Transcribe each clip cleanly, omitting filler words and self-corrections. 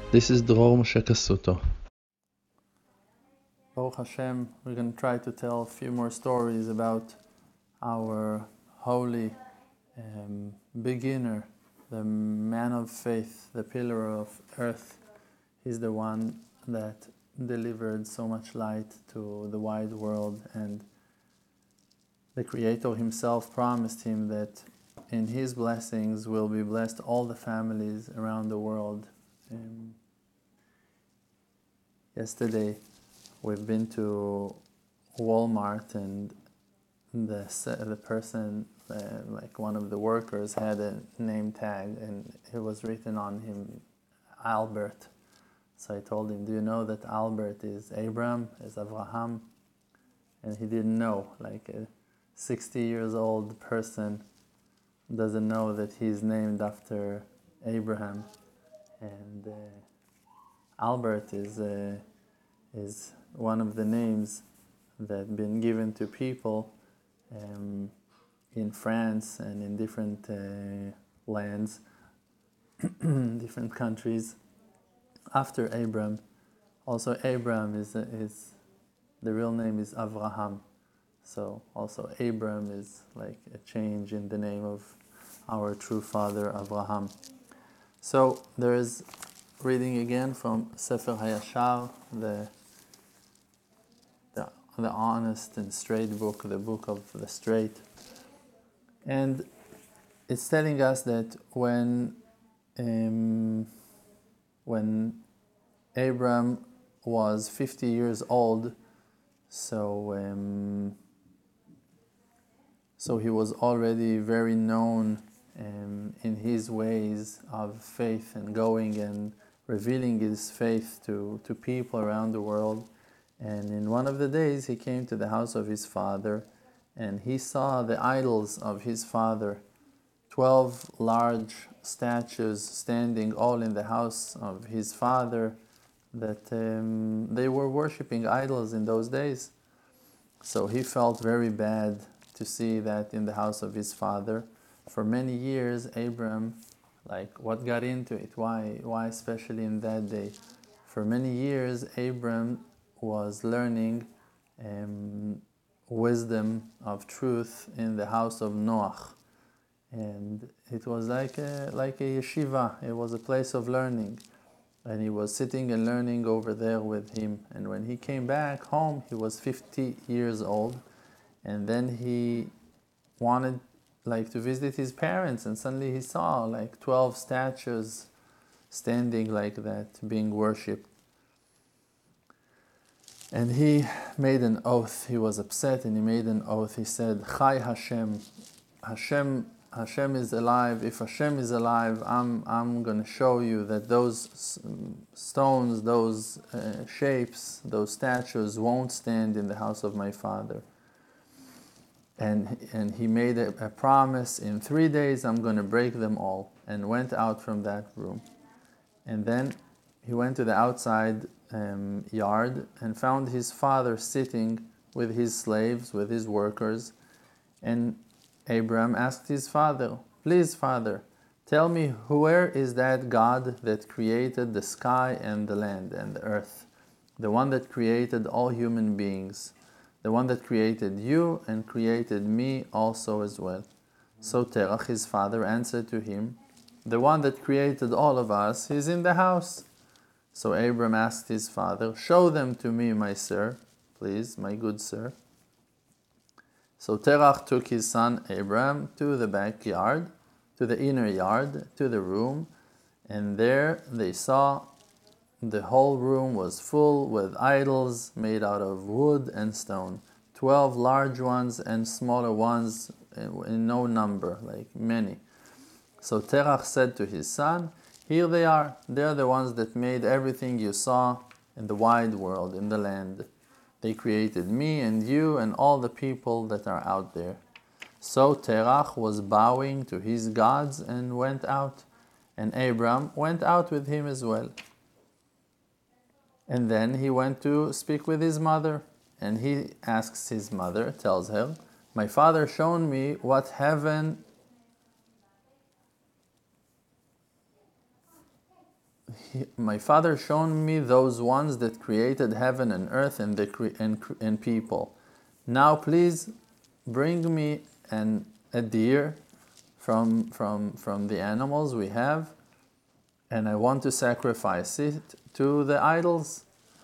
This is Dror Moshe Kasuto. Baruch Hashem, we're going to try to tell a few more stories about our holy beginner, the man of faith, the pillar of earth. He's the one that delivered so much light to the wide world, and the Creator himself promised him that in his blessings will be blessed all the families around the world. Yesterday we've been to Walmart, and the person, like one of the workers, had a name tag, and it was written on him Albert. So I told him, do you know that Albert is Abraham, is Avraham? And he didn't know. Like a 60 years old person doesn't know that he's named after Abraham. And Albert is one of the names that been given to people in France and in different lands, different countries, after Abraham. Also, Abraham is the real name is Avraham. So also Abraham is like a change in the name of our true father Avraham. So there is reading again from Sefer Hayashar, the honest and straight book, the book of the straight. And it's telling us that when Abraham was 50 years old, so he was already very known in his ways of faith and going and revealing his faith to people around the world. And in one of the days he came to the house of his father, and he saw the idols of his father, 12 large statues standing all in the house of his father, that they were worshipping idols in those days. So he felt very bad to see that in the house of his father. For many years, Abraham, like, what got into it? Why especially in that day? For many years, Abraham was learning wisdom of truth in the house of Noach. And it was like a yeshiva. It was a place of learning. And he was sitting and learning over there with him. And when he came back home, he was 50 years old. And then he wanted to visit his parents, and suddenly he saw 12 statues standing like that, being worshipped. And he made an oath. He was upset, and he made an oath. He said, Chai Hashem. Hashem is alive. If Hashem is alive, I'm going to show you that those stones, those shapes, those statues won't stand in the house of my father. And he made a promise, in 3 days I'm going to break them all, and went out from that room. And then he went to the outside yard and found his father sitting with his slaves, with his workers. And Abraham asked his father, please, father, tell me, where is that God that created the sky and the land and the earth, the one that created all human beings, the one that created you and created me also as well? So Terach, his father, answered to him, the one that created all of us is in the house. So Abram asked his father, show them to me, my sir, please, my good sir. So Terach took his son Abram to the backyard, to the inner yard, to the room, and there they saw the whole room was full with idols made out of wood and stone, 12 large ones and smaller ones in no number, like many. So Terach said to his son, here they are. They're the ones that made everything you saw in the wide world, in the land. They created me and you and all the people that are out there. So Terach was bowing to his gods and went out, and Abram went out with him as well. And then he went to speak with his mother, and he asks his mother, tells her, my father shown me what heaven my father shown me those ones that created heaven and earth and people. Now please bring me a deer from the animals we have, and I want to sacrifice it to the idols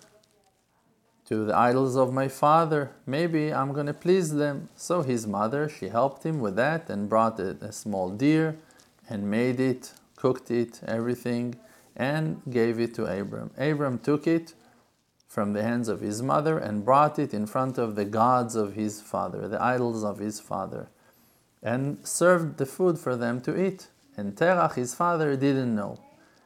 of my father. Maybe I'm going to please them. So his mother, she helped him with that and brought a small deer and made it, cooked it, everything, and gave it to Abram. Abram took it from the hands of his mother and brought it in front of the gods of his father, the idols of his father, and served the food for them to eat. And Terach, his father, didn't know.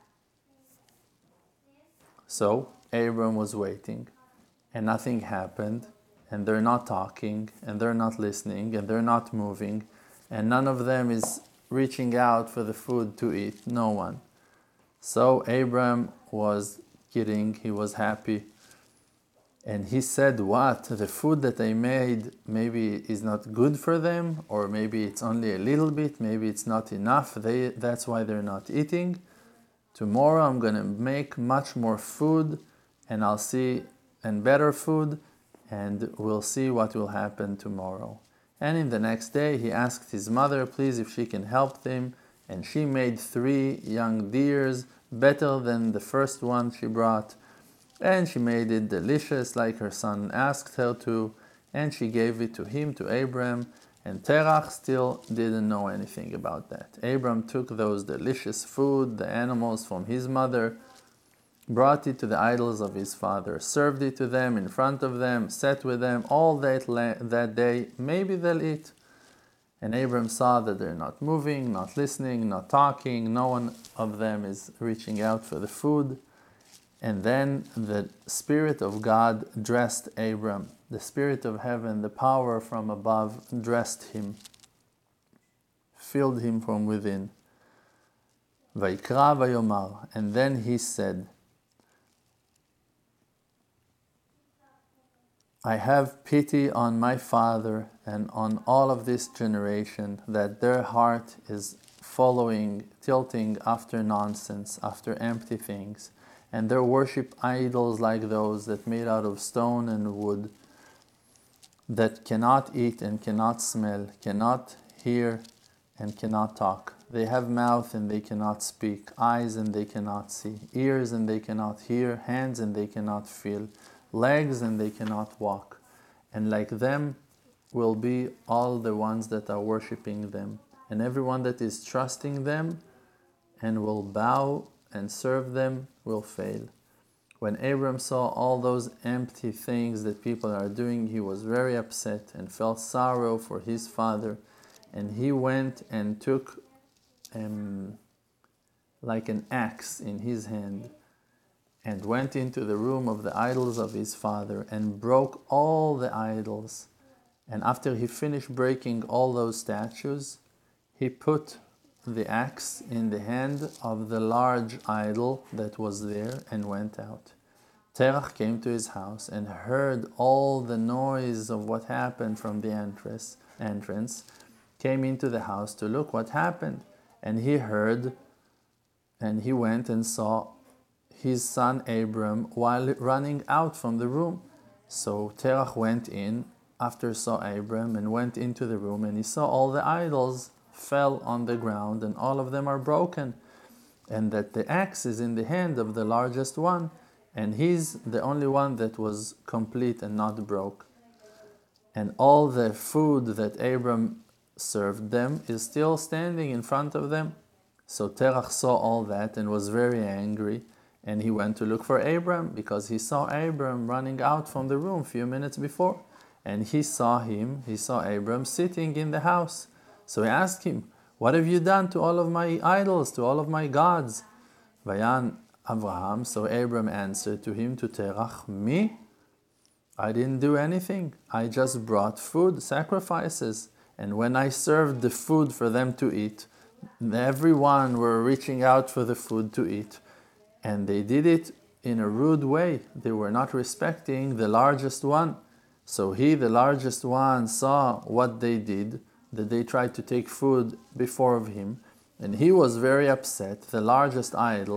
So Abram was waiting, and nothing happened, and they're not talking, and they're not listening, and they're not moving, and none of them is reaching out for the food to eat. No one. So Abram was kidding, he was happy. And he said, what? The food that I made maybe is not good for them, or maybe it's only a little bit, maybe it's not enough. That's why they're not eating. Tomorrow I'm going to make much more food, and I'll see, and better food, and we'll see what will happen tomorrow. And in the next day, he asked his mother, please, if she can help him, and she made 3 young deers, better than the first one she brought, and she made it delicious like her son asked her to, and she gave it to him, to Abram, and Terach still didn't know anything about that. Abram took those delicious food, the animals from his mother, brought it to the idols of his father, served it to them in front of them, sat with them all that day. Maybe they'll eat. And Abram saw that they're not moving, not listening, not talking. No one of them is reaching out for the food. And then the Spirit of God dressed Abram. The Spirit of heaven, the power from above, dressed him, filled him from within. Vaikra vayomar. And then he said, I have pity on my father and on all of this generation, that their heart is tilting after nonsense, after empty things, and they worship idols like those that made out of stone and wood, that cannot eat and cannot smell, cannot hear and cannot talk. They have mouth and they cannot speak, eyes and they cannot see, ears and they cannot hear, hands and they cannot feel, legs and they cannot walk. And like them will be all the ones that are worshipping them, and everyone that is trusting them and will bow and serve them will fail. When Abram saw all those empty things that people are doing, he was very upset and felt sorrow for his father, and he went and took like an axe in his hand, and went into the room of the idols of his father and broke all the idols. And after he finished breaking all those statues, he put the axe in the hand of the large idol that was there and went out. Terach came to his house and heard all the noise of what happened from the entrance, came into the house to look what happened, and he heard, and he went and saw his son Abram while running out from the room. So Terach went in after saw Abram and went into the room, and he saw all the idols fell on the ground and all of them are broken, and that the axe is in the hand of the largest one, and he's the only one that was complete and not broke. And all the food that Abram served them is still standing in front of them. So Terach saw all that and was very angry, and he went to look for Abram, because he saw Abram running out from the room a few minutes before. And he saw Abram sitting in the house. So he asked him, what have you done to all of my idols, to all of my gods? Vayan Avraham, so Abram answered to him, to Terach, me? I didn't do anything. I just brought food, sacrifices. And when I served the food for them to eat, everyone were reaching out for the food to eat. And they did it in a rude way. They were not respecting the largest one. So he, the largest one, saw what they did, that they tried to take food before of him. And he was very upset, the largest idol,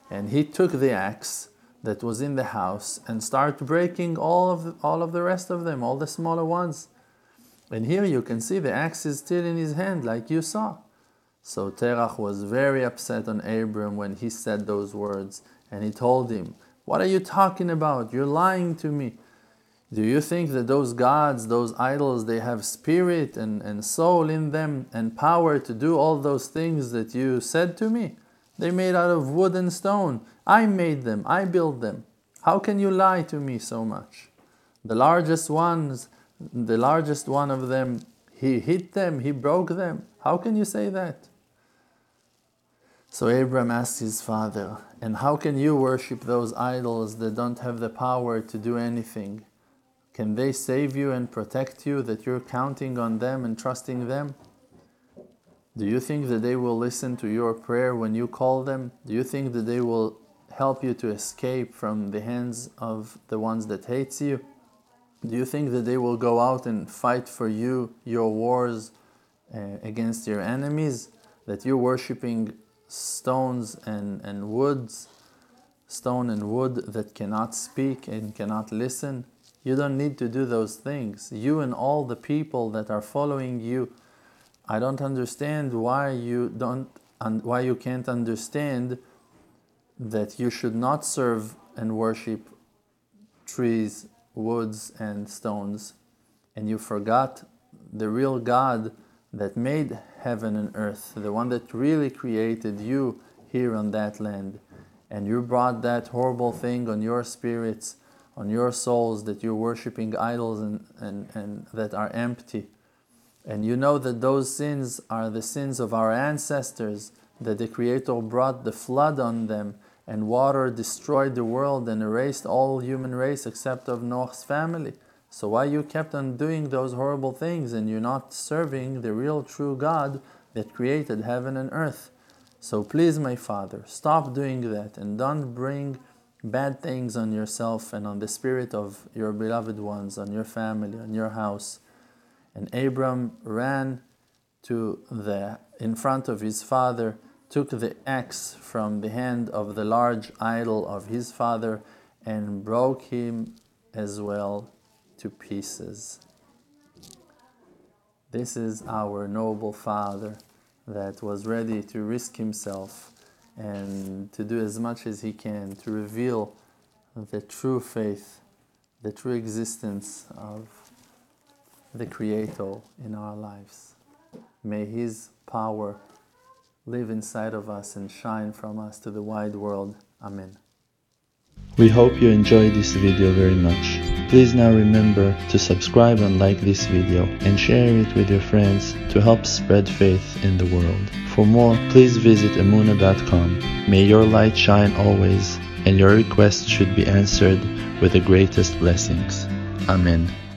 And he took the axe that was in the house and started breaking all of the rest of them, all the smaller ones. And here you can see the axe is still in his hand, like you saw. So Terach was very upset on Abram when he said those words. And he told him, "What are you talking about? You're lying to me. Do you think that those gods, those idols, they have spirit and soul in them and power to do all those things that you said to me? They're made out of wood and stone. I made them. I built them. How can you lie to me so much? The largest one of them, he hit them, he broke them. How can you say that?" So Abram asked his father, "And how can you worship those idols that don't have the power to do anything? Can they save you and protect you, that you're counting on them and trusting them? Do you think that they will listen to your prayer when you call them? Do you think that they will help you to escape from the hands of the ones that hates you? Do you think that they will go out and fight for you, your wars against your enemies? That you're worshiping stones and woods, stone and wood that cannot speak and cannot listen? You don't need to do those things. You and all the people that are following you, I don't understand why you can't understand that you should not serve and worship trees, woods, and stones. And you forgot the real God that made heaven and earth, the one that really created you here on that land. And you brought that horrible thing on your spirits, on your souls, that you're worshiping idols and that are empty. And you know that those sins are the sins of our ancestors, that the Creator brought the flood on them, and water destroyed the world and erased all human race except of Noah's family. So why you kept on doing those horrible things and you're not serving the real true God that created heaven and earth? So please, my father, stop doing that and don't bring bad things on yourself and on the spirit of your beloved ones, on your family, on your house." And Abram ran in front of his father, took the axe from the hand of the large idol of his father, and broke him as well to pieces. This is our noble father that was ready to risk himself and to do as much as he can to reveal the true faith, the true existence of the Creator in our lives. May His power live inside of us and shine from us to the wide world. Amen. We hope you enjoyed this video very much. Please now remember to subscribe and like this video and share it with your friends to help spread faith in the world. For more, please visit Emunah.com. May your light shine always, and your requests should be answered with the greatest blessings. Amen.